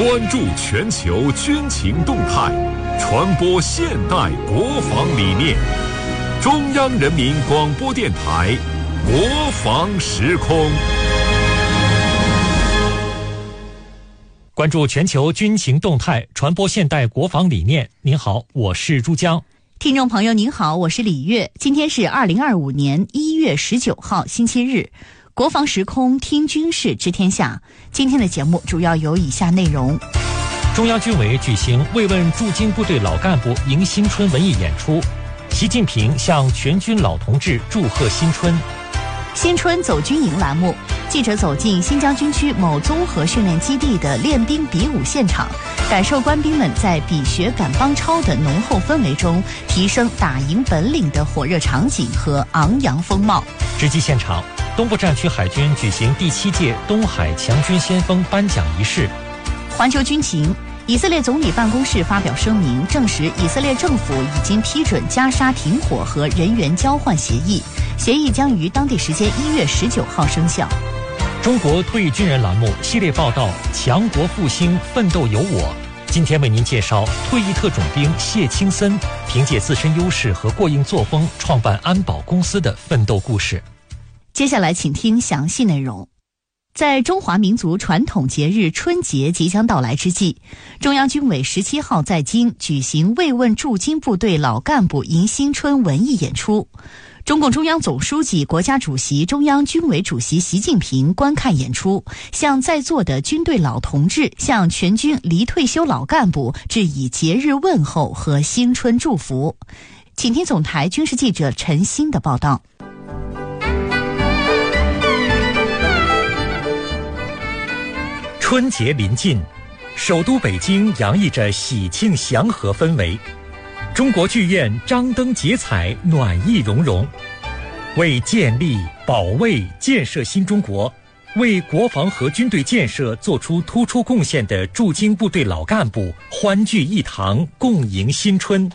关注全球军情动态，传播现代国防理念。中央人民广播电台国防时空。 关注全球军情动态，传播现代国防理念。您好，我是珠江。 听众朋友您好，我是李月。今天是2025年1月19号星期日，国防时空听军事知天下。今天的节目主要有以下内容： 中央军委举行慰问驻京部队老干部迎新春文艺演出，习近平向全军老同志祝贺新春。 新春走军营栏目，记者走进新疆军区某综合训练基地的练兵比武现场，感受官兵们在比学赶帮超的浓厚氛围中提升打赢本领的火热场景和昂扬风貌。 直击现场，东部战区海军举行第7届东海强军先锋颁奖仪式。 环球军情，以色列总理办公室发表声明，证实以色列政府已经批准加沙停火和人员交换协议，协议将于当地时间1月19号生效。 中国退役军人栏目系列报道，强国复兴，奋斗有我。今天为您介绍退役特种兵谢青森凭借自身优势和过硬作风创办安保公司的奋斗故事。 接下来请听详细内容。在中华民族传统节日春节即将到来之际，中央军委17号在京举行慰问驻京部队老干部迎新春文艺演出。中共中央总书记、国家主席、中央军委主席习近平观看演出，向在座的军队老同志、向全军离退休老干部致以节日问候和新春祝福。请听总台军事记者陈鑫的报道。 春节临近，首都北京洋溢着喜庆祥和氛围。中国剧院张灯结彩，暖意融融。为建立、保卫、建设新中国，为国防和军队建设做出突出贡献的驻京部队老干部欢聚一堂，共迎新春。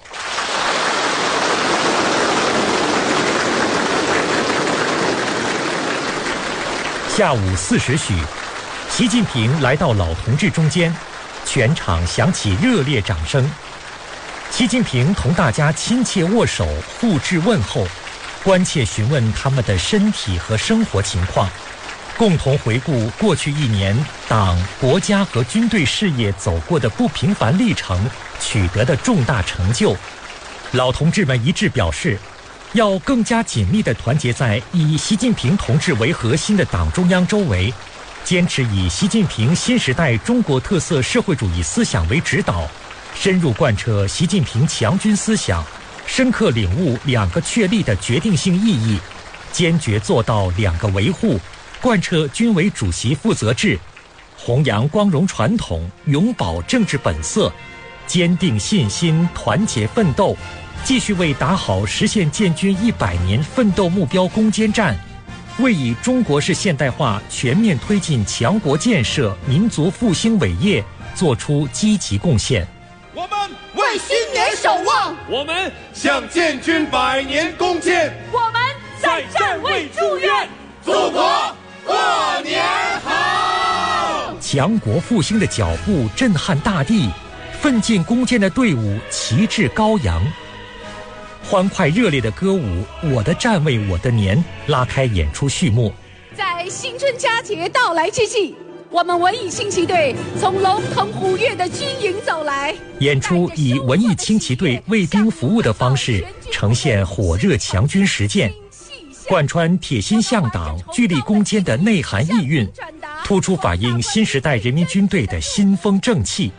下午4时许，习近平来到老同志中间，全场响起热烈掌声。习近平同大家亲切握手，互致问候，关切询问他们的身体和生活情况，共同回顾过去1年党、国家和军队事业走过的不平凡历程，取得的重大成就。老同志们一致表示，要更加紧密地团结在以习近平同志为核心的党中央周围，坚持以习近平新时代中国特色社会主义思想为指导，深入贯彻习近平强军思想，深刻领悟2个确立的决定性意义，坚决做到2个维护，贯彻军委主席负责制，弘扬光荣传统，永葆政治本色，坚定信心，团结奋斗，继续为打好实现建军100年奋斗目标攻坚战，为以中国式现代化全面推进强国建设、民族复兴伟业做出积极贡献。 我们为新年守望，我们向建军100年攻坚， 我们在站位祝愿， 祖国过年好！ 强国复兴的脚步震撼大地，奋进攻坚的队伍旗帜高扬。欢快热烈的歌舞《我的站位我的年》拉开演出序幕。 在新春佳节到来之际，我们文艺轻骑队从龙腾虎跃的军营走来， 演出以文艺轻骑队为兵服务的方式呈现火热强军实践，贯穿铁心向党、聚力攻坚的内涵意蕴，突出反映新时代人民军队的新风正气。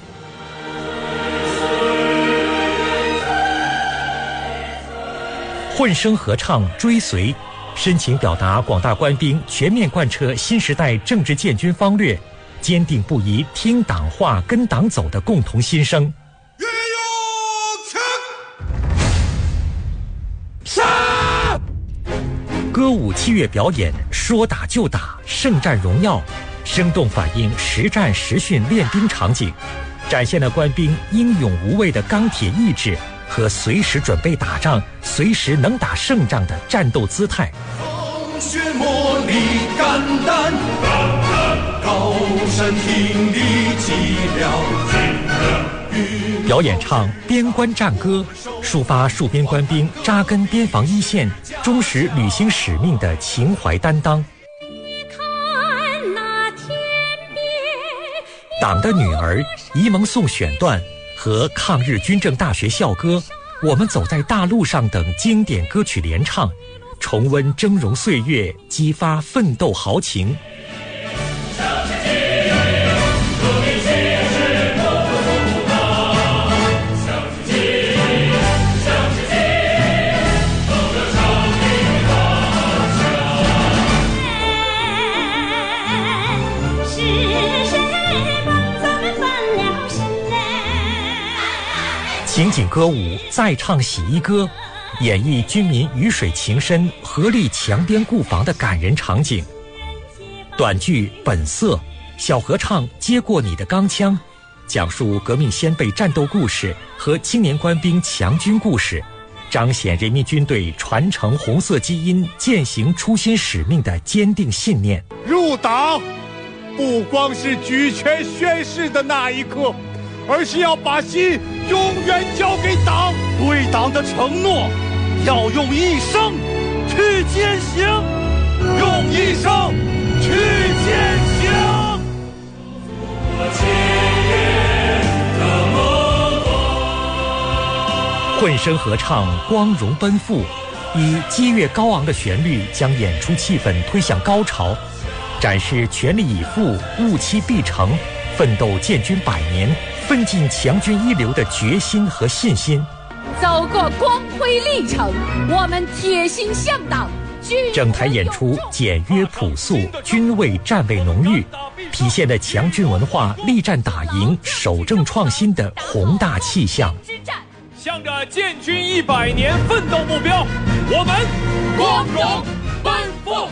混声合唱追随，深情表达广大官兵全面贯彻新时代政治建军方略，坚定不移听党话跟党走的共同心声。 岳勇枪， 杀！歌舞器乐表演，说打就打，胜战荣耀，生动反映实战实训练兵场景，展现了官兵英勇无畏的钢铁意志和随时准备打仗、随时能打胜仗的战斗姿态。 风雪磨砺肝胆，高身挺立脊梁。 表演唱边关战歌，抒发戍边官兵扎根边防一线、忠实履行使命的情怀担当。党的女儿沂蒙颂选段和抗日军政大学校歌、我们走在大路上等经典歌曲联唱，重温峥嵘岁月，激发奋斗豪情。情景歌舞再唱洗衣歌，演绎军民鱼水情深、合力强边固防的感人场景。短剧本色、小合唱接过你的钢枪，讲述革命先辈战斗故事和青年官兵强军故事，彰显人民军队传承红色基因、践行初心使命的坚定信念。 入党不光是举拳宣誓的那一刻，而是要把心永远交给党，对党的承诺要用一生去践行，用一生去践行。 混声合唱光荣奔赴，以激越高昂的旋律将演出气氛推向高潮，展示全力以赴、务期必成、奋斗建军100年、奋进强军一流的决心和信心。 走过光辉历程，我们铁心向党。 整台演出简约朴素，军味战味浓郁，体现了强军文化力战打赢、守正创新的宏大气象。 向着建军100年奋斗目标，我们光荣奔赴。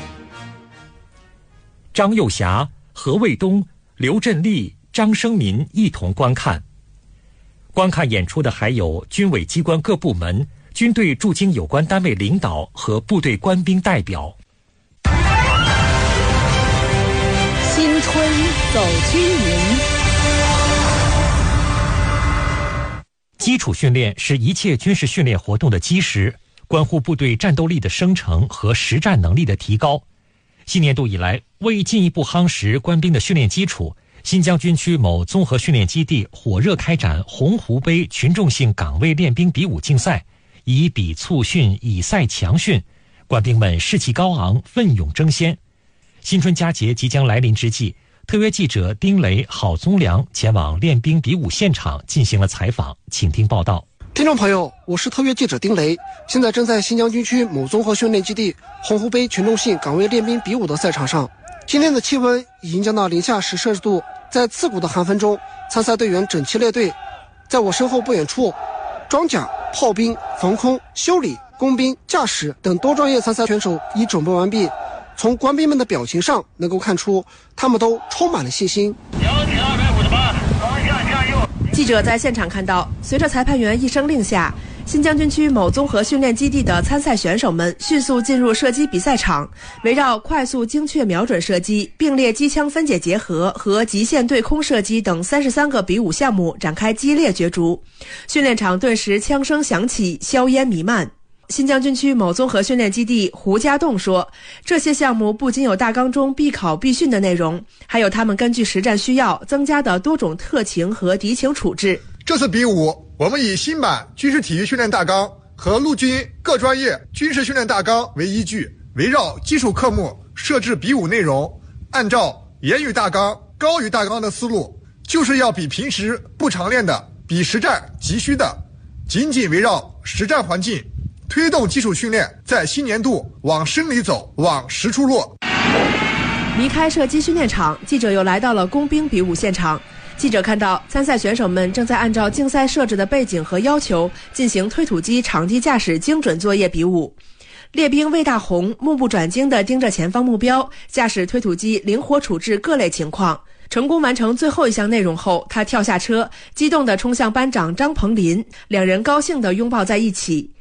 张幼霞、何卫东、刘振立、张生民一同观看。观看演出的还有军委机关各部门、军队驻京有关单位领导和部队官兵代表。 新春走军营。 基础训练是一切军事训练活动的基石，关乎部队战斗力的生成和实战能力的提高。新年度以来，为进一步夯实官兵的训练基础，新疆军区某综合训练基地火热开展洪湖杯群众性岗位练兵比武竞赛，以比促训，以赛强训，官兵们士气高昂，奋勇争先。新春佳节即将来临之际，特约记者丁雷、郝宗良前往练兵比武现场进行了采访，请听报道。 听众朋友，我是特约记者丁雷，现在正在新疆军区某综合训练基地洪湖杯群众性岗位练兵比武的赛场上。今天的气温已经降到零下10摄氏度，在刺骨的寒风中，参赛队员整齐列队。在我身后不远处，装甲、炮兵、防空、修理、工兵、驾驶等多专业参赛选手已准备完毕。从官兵们的表情上能够看出，他们都充满了信心。 记者在现场看到，随着裁判员一声令下，新疆军区某综合训练基地的参赛选手们迅速进入射击比赛场，围绕快速精确瞄准射击、并列机枪分解结合和极限对空射击等33个比武项目展开激烈角逐。训练场顿时枪声响起，硝烟弥漫。新疆军区某综合训练基地胡家栋说，这些项目不仅有大纲中必考必训的内容，还有他们根据实战需要增加的多种特情和敌情处置。 这次比武，我们以新版军事体育训练大纲和陆军各专业军事训练大纲为依据，围绕基础科目设置比武内容，按照严于大纲、高于大纲的思路，就是要比平时不常练的、比实战急需的，紧紧围绕实战环境，推动基础训练在新年度往深里走，往实处落。 离开射击训练场，记者又来到了工兵比武现场。记者看到参赛选手们正在按照竞赛设置的背景和要求进行推土机场地驾驶精准作业比武。列兵魏大红目不转睛地盯着前方目标，驾驶推土机灵活处置各类情况。成功完成最后一项内容后，他跳下车，激动地冲向班长张鹏林，两人高兴地拥抱在一起。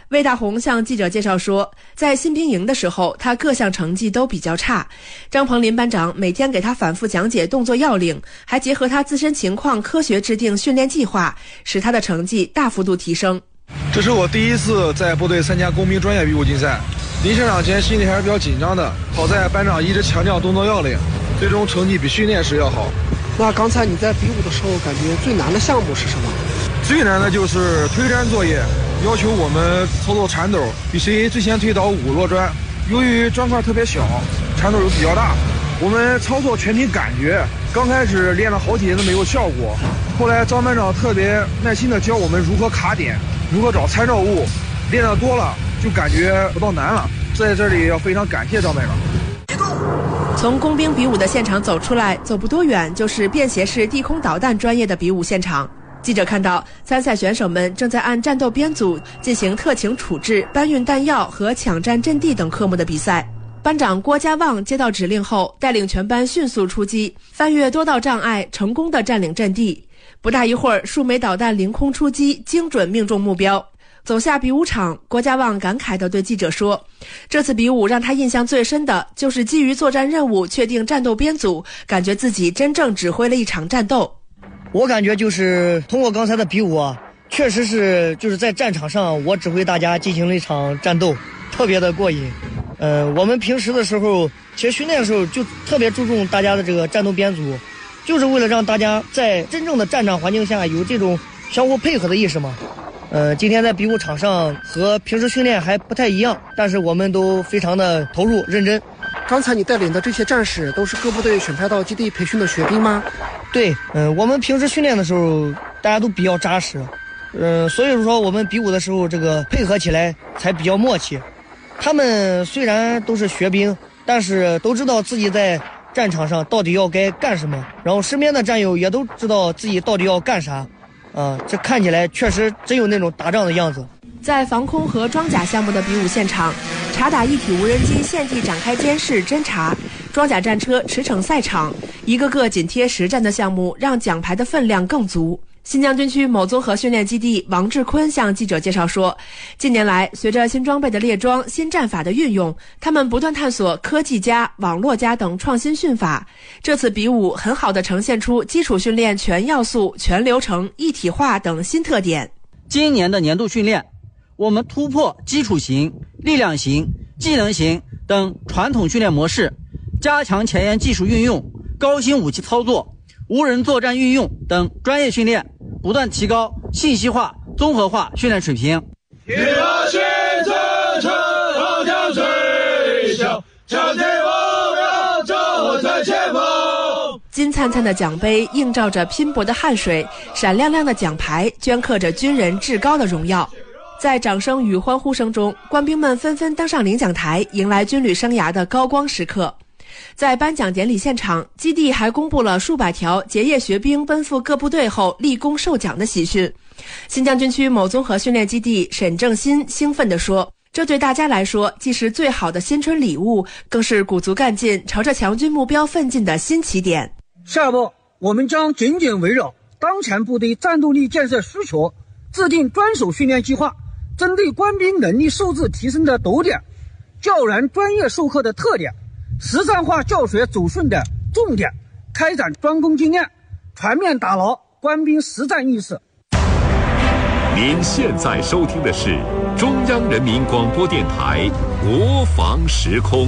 魏大红向记者介绍说，在新兵营的时候，他各项成绩都比较差。张鹏林班长每天给他反复讲解动作要领，还结合他自身情况科学制定训练计划，使他的成绩大幅度提升。 这是我第一次在部队参加工兵专业比武竞赛，临上场前心里还是比较紧张的。好在班长一直强调动作要领，最终成绩比训练时要好。 那刚才你在比武的时候，感觉最难的项目是什么？ 最难的就是推粘作业，要求我们操作铲斗，比谁最先推倒5摞砖。由于砖块特别小，铲斗又比较大，我们操作全凭感觉。刚开始练了好几天都没有效果，后来张班长特别耐心地教我们如何卡点，如何找参照物，练得多了就感觉不到难了。在这里要非常感谢张班长。 从工兵比武的现场走出来，走不多远就是便携式地空导弹专业的比武现场。记者看到，参赛选手们正在按战斗编组进行特情处置、搬运弹药和抢占阵地等科目的比赛。班长郭家旺接到指令后，带领全班迅速出击，翻越多道障碍，成功地占领阵地。不大一会儿，数枚导弹凌空出击，精准命中目标。走下比武场，郭家旺感慨地对记者说，这次比武让他印象最深的就是基于作战任务确定战斗编组，感觉自己真正指挥了一场战斗。 我感觉就是通过刚才的比武啊，确实是就是在战场上我指挥大家进行了一场战斗，特别的过瘾。我们平时的时候其实训练的时候就特别注重大家的这个战斗编组，就是为了让大家在真正的战场环境下有这种相互配合的意识嘛。今天在比武场上和平时训练还不太一样，但是我们都非常的投入认真。 刚才你带领的这些战士都是各部队选派到基地培训的学兵吗？ 对，我们平时训练的时候大家都比较扎实，所以说我们比武的时候这个配合起来才比较默契。他们虽然都是学兵，但是都知道自己在战场上到底要该干什么，然后身边的战友也都知道自己到底要干啥。这看起来确实真有那种打仗的样子。 在防空和装甲项目的比武现场，察打一体无人机现地展开监视侦察，装甲战车驰骋赛场，一个个紧贴实战的项目让奖牌的分量更足。新疆军区某综合训练基地王志坤向记者介绍说，近年来随着新装备的列装、新战法的运用，他们不断探索科技加、网络加等创新训法。这次比武很好地呈现出基础训练全要素、全流程、一体化等新特点。 今年的年度训练，我们突破基础型、力量型、技能型等传统训练模式，加强前沿技术运用、高新武器操作、无人作战运用等专业训练，不断提高信息化、综合化训练水平。金灿灿的奖杯映照着拼搏的汗水，闪亮亮的奖牌镌刻着军人至高的荣耀。在掌声与欢呼声中，官兵们纷纷登上领奖台，迎来军旅生涯的高光时刻。在颁奖典礼现场，基地还公布了数百条结业学兵奔赴各部队后立功受奖的喜讯。新疆军区某综合训练基地沈正新兴奋地说，这对大家来说既是最好的新春礼物，更是鼓足干劲朝着强军目标奋进的新起点。 下步我们将紧紧围绕当前部队战斗力建设需求，制定专属训练计划，针对官兵能力素质提升的陡点、教员专业授课的特点、实战化教学走训的重点，开展专攻经验，全面打牢官兵实战意识。 您现在收听的是中央人民广播电台国防时空。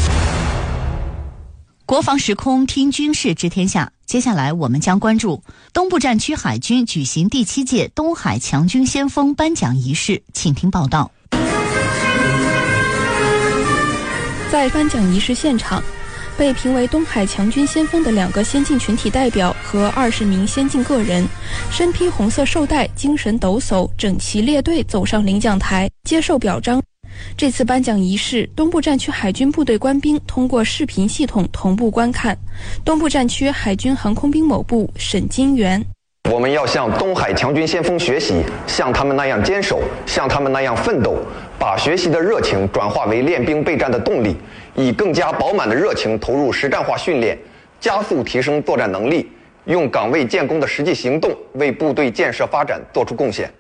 国防时空，听军事知天下。接下来我们将关注东部战区海军举行第7届东海强军先锋颁奖仪式，请听报道。 在颁奖仪式现场，被评为东海强军先锋的2个先进群体代表和20名先进个人，身披红色绶带、精神抖擞，整齐列队走上领奖台，接受表彰。这次颁奖仪式，东部战区海军部队官兵通过视频系统同步观看。东部战区海军航空兵某部沈金元： 我们要向东海强军先锋学习，像他们那样坚守，像他们那样奋斗，把学习的热情转化为练兵备战的动力，以更加饱满的热情投入实战化训练，加速提升作战能力，用岗位建功的实际行动为部队建设发展做出贡献。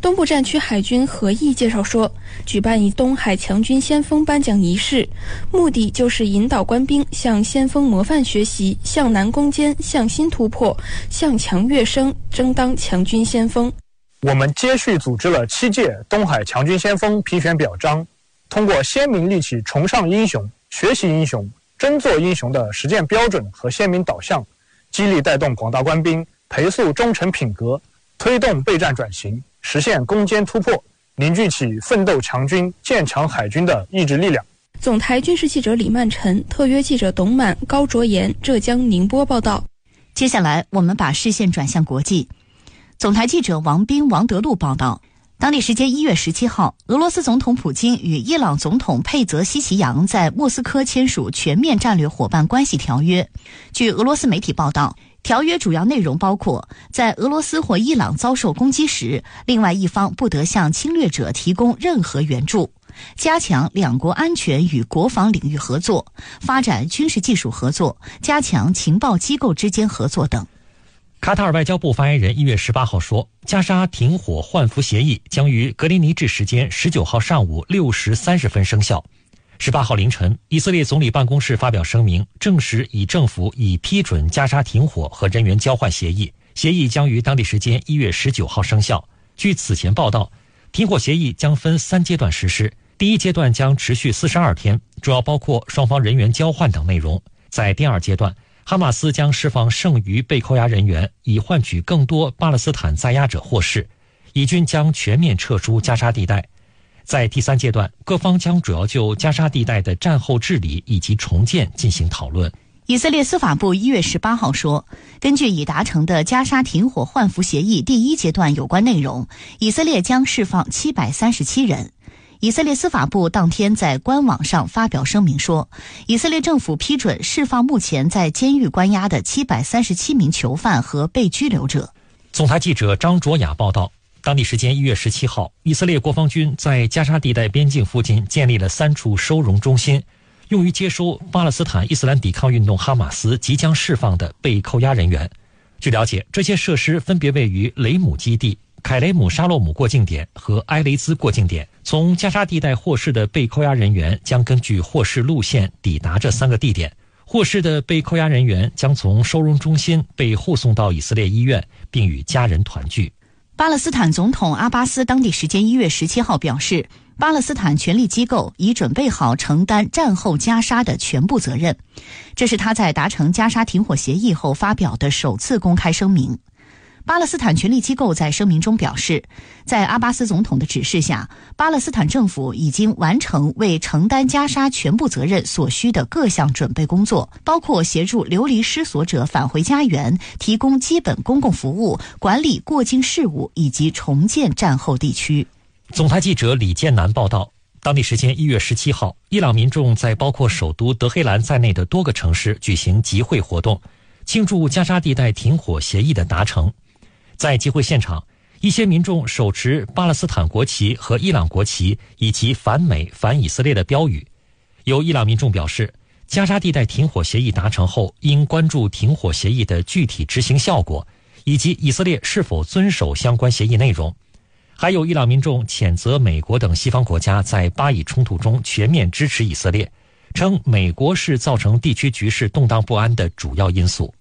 东部战区海军何毅介绍说，举办以东海强军先锋颁奖仪式，目的就是引导官兵向先锋模范学习，向南攻坚，向新突破，向强跃升，争当强军先锋。 我们接续组织了7届东海强军先锋评选表彰，通过鲜明立起崇尚英雄、学习英雄、争做英雄的实践标准和鲜明导向，激励带动广大官兵培塑忠诚品格，推动备战转型，实现攻坚突破，凝聚起奋斗强军、建强海军的意志力量。 总台军事记者李曼晨，特约记者董满、高卓妍，浙江宁波报道。 接下来我们把视线转向国际。总台记者王斌、王德禄报道，当地时间1月17号，俄罗斯总统普京与伊朗总统佩泽西奇扬在莫斯科签署全面战略伙伴关系条约。据俄罗斯媒体报道，条约主要内容包括，在俄罗斯或伊朗遭受攻击时，另外一方不得向侵略者提供任何援助，加强两国安全与国防领域合作，发展军事技术合作，加强情报机构之间合作等。 卡塔尔外交部发言人1月18号说，加沙停火换俘协议将于格林尼治时间19号上午6时30分生效。18号凌晨，以色列总理办公室发表声明，证实政府已批准加沙停火和人员交换协议，协议将于当地时间1月19号生效。据此前报道，停火协议将分3阶段实施，第1阶段将持续42天，主要包括双方人员交换等内容。在第2阶段，哈马斯将释放剩余被扣押人员，以换取更多巴勒斯坦在押者获释。以军将全面撤出加沙地带。在第3阶段，各方将主要就加沙地带的战后治理以及重建进行讨论。 以色列司法部1月18号说，根据已达成的加沙停火换俘协议第1阶段有关内容，以色列将释放737人。以色列司法部当天在官网上发表声明说，以色列政府批准释放目前在监狱关押的737名囚犯和被拘留者。 总台记者张卓雅报道，当地时间1月17号，以色列国防军在加沙地带边境附近建立了3处收容中心，用于接收巴勒斯坦伊斯兰抵抗运动哈马斯即将释放的被扣押人员。据了解，这些设施分别位于雷姆基地、凯雷姆沙洛姆过境点和埃雷兹过境点。从加沙地带获释的被扣押人员将根据获释路线抵达这3个地点。获释的被扣押人员将从收容中心被护送到以色列医院，并与家人团聚。 巴勒斯坦总统阿巴斯当地时间1月17号表示，巴勒斯坦权力机构已准备好承担战后加沙的全部责任。这是他在达成加沙停火协议后发表的首次公开声明。巴勒斯坦权力机构在声明中表示，在阿巴斯总统的指示下，巴勒斯坦政府已经完成为承担加沙全部责任所需的各项准备工作，包括协助流离失所者返回家园，提供基本公共服务，管理过境事务以及重建战后地区。 总台记者李建南报道，当地时间1月17号，伊朗民众在包括首都德黑兰在内的多个城市举行集会活动，庆祝加沙地带停火协议的达成。在集会现场，一些民众手持巴勒斯坦国旗和伊朗国旗以及反美反以色列的标语。有伊朗民众表示，加沙地带停火协议达成后，应关注停火协议的具体执行效果，以及以色列是否遵守相关协议内容。还有伊朗民众谴责美国等西方国家在巴以冲突中全面支持以色列，称美国是造成地区局势动荡不安的主要因素。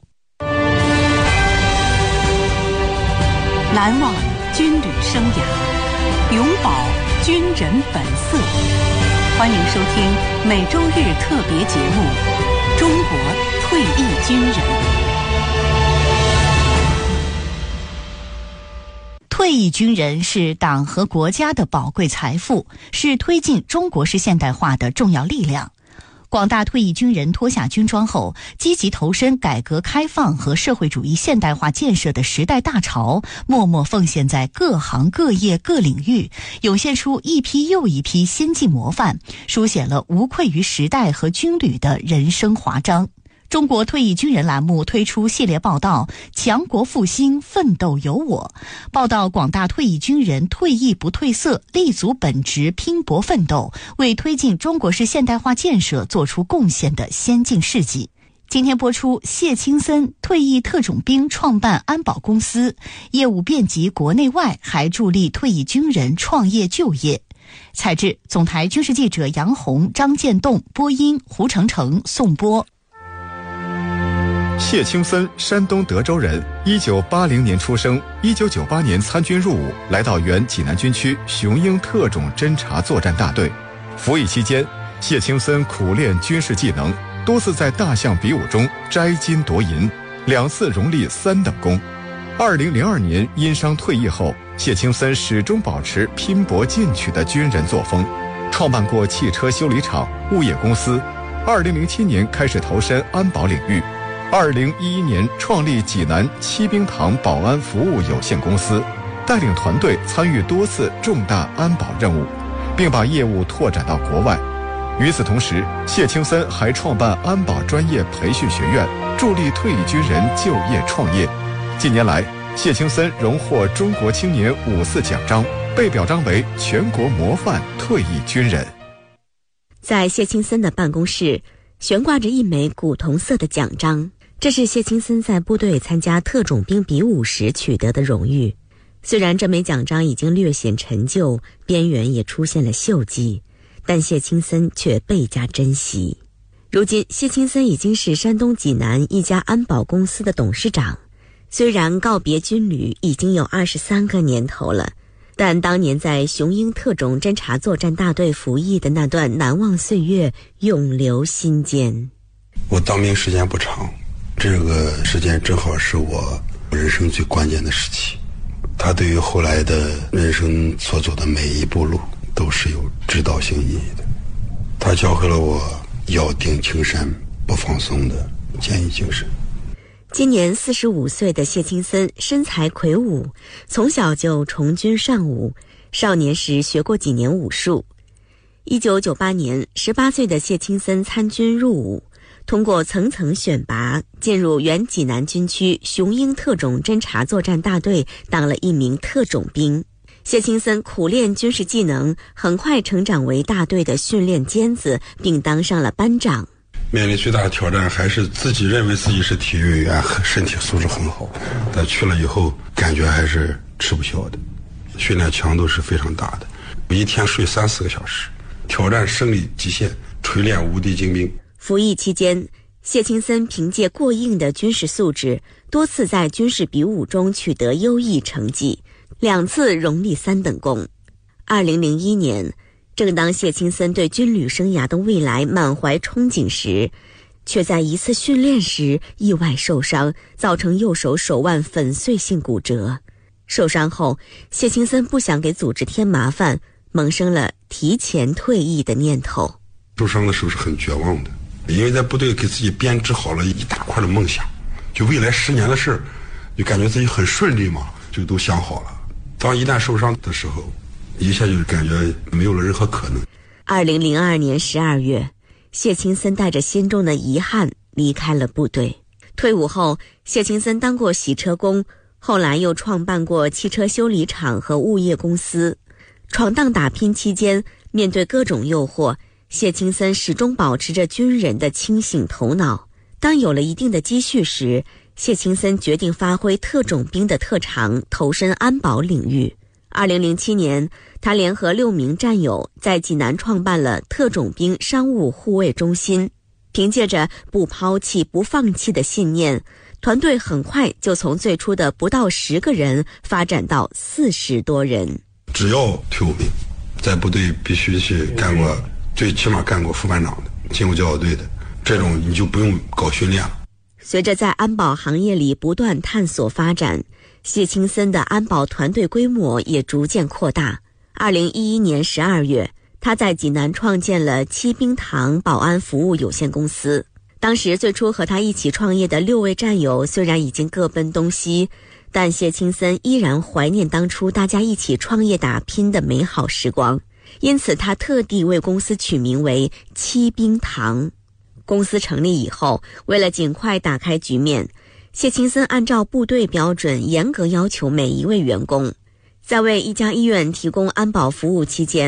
难忘军旅生涯，永葆军人本色。欢迎收听每周日特别节目《中国退役军人》。 退役军人是党和国家的宝贵财富，是推进中国式现代化的重要力量。广大退役军人脱下军装后，积极投身改革开放和社会主义现代化建设的时代大潮，默默奉献在各行各业各领域，涌现出一批又一批先进模范，书写了无愧于时代和军旅的人生华章。中国退役军人栏目推出系列报道《强国复兴，奋斗有我》，报道广大退役军人退役不褪色，立足本职，拼搏奋斗，为推进中国式现代化建设做出贡献的先进事迹。 今天播出，谢清森退役特种兵创办安保公司，业务遍及国内外，还助力退役军人创业就业。采制总台军事记者杨红、张建栋，播音胡成成、宋波。 谢清森，山东德州人，1980年出生，1998年参军入伍，来到原济南军区雄鹰特种侦察作战大队。服役期间，谢清森苦练军事技能，多次在大象比武中摘金夺银，2次荣立3等功。2002年因伤退役后，谢清森始终保持拼搏进取的军人作风，创办过汽车修理厂、物业公司。2007年开始投身安保领域，2011年创立济南七兵堂保安服务有限公司，带领团队参与多次重大安保任务，并把业务拓展到国外。与此同时，谢清森还创办安保专业培训学院，助力退役军人就业创业。近年来，谢清森荣获中国青年54奖章，被表彰为全国模范退役军人。 在谢清森的办公室悬挂着一枚古铜色的奖章，这是谢清森在部队参加特种兵比武时取得的荣誉。虽然这枚奖章已经略显陈旧，边缘也出现了锈迹，但谢清森却倍加珍惜。如今，谢清森已经是山东济南一家安保公司的董事长。虽然告别军旅已经有23个年头了，但当年在雄鹰特种侦察作战大队服役的那段难忘岁月永留心间。 我当兵时间不长，这个时间正好是我人生最关键的时期，它对于后来的人生所走的每一步路都是有指导性意义的。它教会了我咬定青山不放松的坚毅精神。 今年45岁的谢清森身材魁梧，从小就从军上武，少年时学过几年武术。1998年，18岁的谢清森参军入伍，通过层层选拔，进入原济南军区雄鹰特种侦察作战大队，当了一名特种兵。谢清森苦练军事技能，很快成长为大队的训练尖子，并当上了班长。 面临最大的挑战还是自己认为自己是体育员，身体素质很好，但去了以后感觉还是吃不消的，训练强度是非常大的，一天睡3-4个小时，挑战生理极限，锤炼无敌精兵。 服役期间，谢清森凭借过硬的军事素质，多次在军事比武中取得优异成绩，2次荣立3等功。2001年，正当谢清森对军旅生涯的未来满怀憧憬时，却在一次训练时意外受伤，造成右手手腕粉碎性骨折。受伤后，谢清森不想给组织添麻烦，萌生了提前退役的念头。 受伤的时候是很绝望的，因为在部队给自己编织好了一大块的梦想，就未来10年的事，就感觉自己很顺利嘛，就都想好了。当一旦受伤的时候，一下就感觉没有了任何可能。 2002年12月，谢清森带着心中的遗憾离开了部队。退伍后，谢清森当过洗车工，后来又创办过汽车修理厂和物业公司。闯荡打拼期间，面对各种诱惑，谢清森始终保持着军人的清醒头脑。当有了一定的积蓄时，谢清森决定发挥特种兵的特长，投身安保领域。2007年，他联合6名战友在济南创办了特种兵商务护卫中心。凭借着不抛弃不放弃的信念，团队很快就从最初的不到10个人发展到40多人。 只要退伍兵，在部队必须是干过，最起码干过副班长的，进过教导队的，这种你就不用搞训练了。 随着在安保行业里不断探索发展，谢清森的安保团队规模也逐渐扩大。2011年12月，他在济南创建了七兵堂保安服务有限公司。当时最初和他一起创业的6位战友虽然已经各奔东西，但谢清森依然怀念当初大家一起创业打拼的美好时光，因此他特地为公司取名为七兵堂。公司成立以后，为了尽快打开局面，谢清森按照部队标准严格要求每一位员工，在为一家医院提供安保服务期间，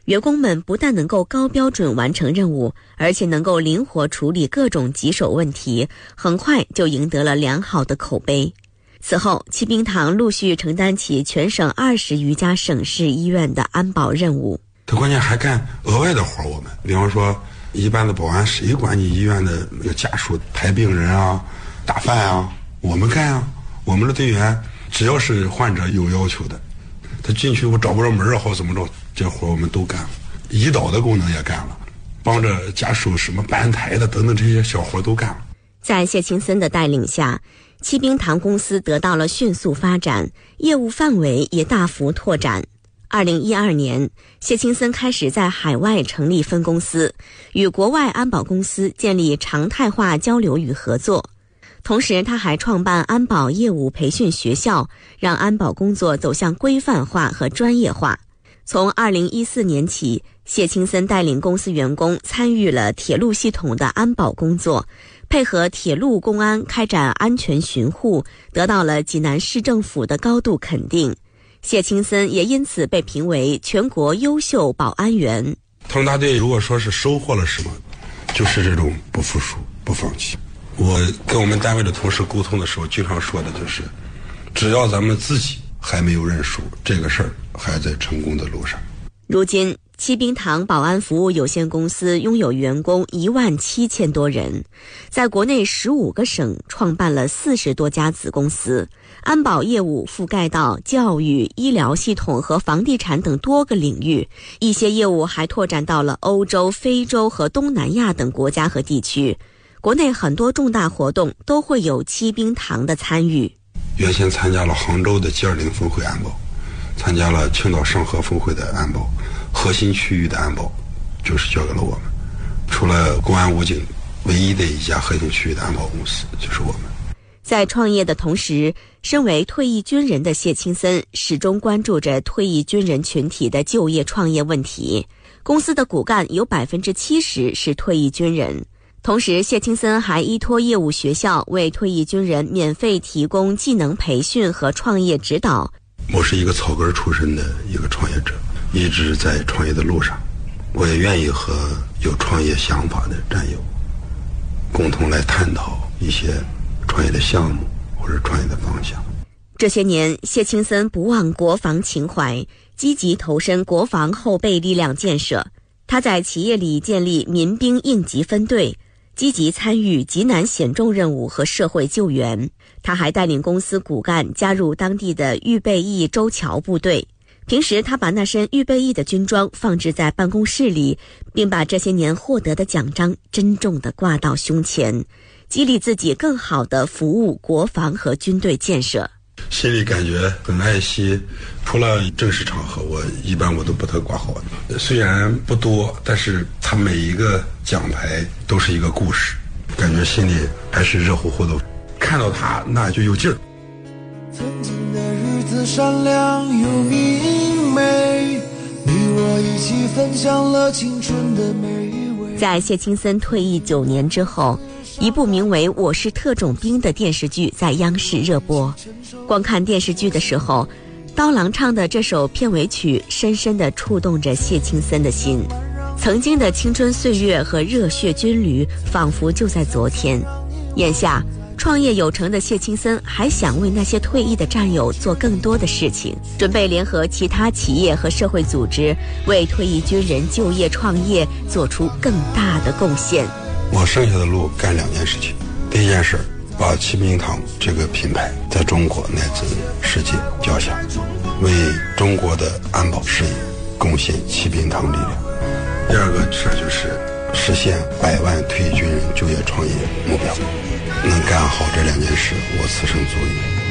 员工们不但能够高标准完成任务，而且能够灵活处理各种棘手问题，很快就赢得了良好的口碑。此后，七兵堂陆续承担起全省20余家省市医院的安保任务。 他关键还干额外的活，我们比方说一般的保安谁管你医院的那个家属抬病人啊、打饭啊，我们干啊。我们的队员只要是患者有要求的，他进去我找不着门啊或怎么着，这活我们都干了，胰岛的功能也干了，帮着家属什么搬台的等等这些小活都干了。 在谢青森的带领下，七兵堂公司得到了迅速发展，业务范围也大幅拓展。2012年，谢青森开始在海外成立分公司，与国外安保公司建立常态化交流与合作。同时，他还创办安保业务培训学校，让安保工作走向规范化和专业化。从2014年起，谢青森带领公司员工参与了铁路系统的安保工作，配合铁路公安开展安全巡护，得到了济南市政府的高度肯定。谢青森也因此被评为全国优秀保安员。 他们大队如果说是收获了什么，就是这种不服输、不放弃。我跟我们单位的同事沟通的时候，经常说的就是，只要咱们自己还没有认输，这个事儿还在成功的路上。 如今，七兵堂保安服务有限公司拥有员工17000多人，在国内15个省创办了40多家子公司，安保业务覆盖到教育、医疗系统和房地产等多个领域，一些业务还拓展到了欧洲、非洲和东南亚等国家和地区。国内很多重大活动都会有七兵堂的参与。 原先参加了杭州的G20峰会安保，参加了青岛上合峰会的安保，核心区域的安保就是交给了我们。除了公安武警，唯一的一家核心区域的安保公司就是我们。 在创业的同时，身为退役军人的谢青森始终关注着退役军人群体的就业创业问题。公司的骨干有70%是退役军人。同时，谢青森还依托业务学校为退役军人免费提供技能培训和创业指导。 我是一个草根出身的一个创业者，一直在创业的路上。我也愿意和有创业想法的战友共同来探讨一些创业的项目或者创业的方向。 这些年，谢青森不忘国防情怀，积极投身国防后备力量建设。他在企业里建立民兵应急分队，积极参与急难险重任务和社会救援。他还带领公司骨干加入当地的预备役周侨部队。平时他把那身预备役的军装放置在办公室里，并把这些年获得的奖章珍重地挂到胸前，激励自己更好地服务国防和军队建设。 心里感觉很爱惜，除了正式场合，我一般都不特挂号的。虽然不多，但是他每一个奖牌都是一个故事，感觉心里还是热乎乎的。看到他，那就有劲儿。 曾经的日子闪亮又明媚，你我一起分享了青春的美味。 在谢青森退役9年之后，一部名为《我是特种兵》的电视剧在央视热播。观看电视剧的时候，刀郎唱的这首片尾曲深深地触动着谢青森的心。曾经的青春岁月和热血军旅仿佛就在昨天。眼下创业有成的谢青森还想为那些退役的战友做更多的事情，准备联合其他企业和社会组织，为退役军人就业创业做出更大的贡献。 我剩下的路干2件事情。第一件事，把七兵堂这个品牌在中国乃至世界叫响，为中国的安保事业贡献七兵堂力量。第二个事就是实现100万退役军人就业创业目标。能干好这2件事，我此生足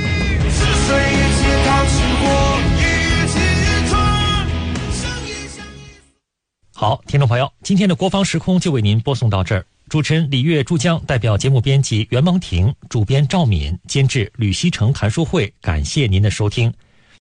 矣。 好，听众朋友，今天的国防时空就为您播送到这儿。主持人李月、珠江，代表节目编辑袁蒙婷，主编赵敏，监制吕希成、谭淑慧，感谢您的收听。